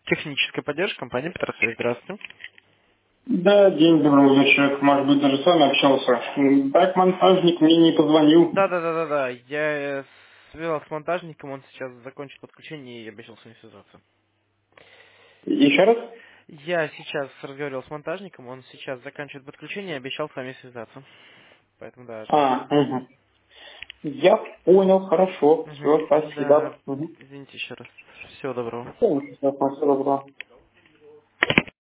Техническая поддержка компании Петросвязь. Здравствуйте. Да, день добрый вечер. Может быть, даже с вами общался. Так, монтажник мне не позвонил. Да. Я связался с монтажником, он сейчас закончит подключение и обещал с ним связаться. Еще раз? Я сейчас разговаривал с монтажником, он сейчас заканчивает подключение и обещал с вами связаться. Поэтому да, ждите. Угу. Я понял, хорошо. Все, Угу. Да, спасибо. Угу. извините еще раз. Всего доброго. Всего доброго.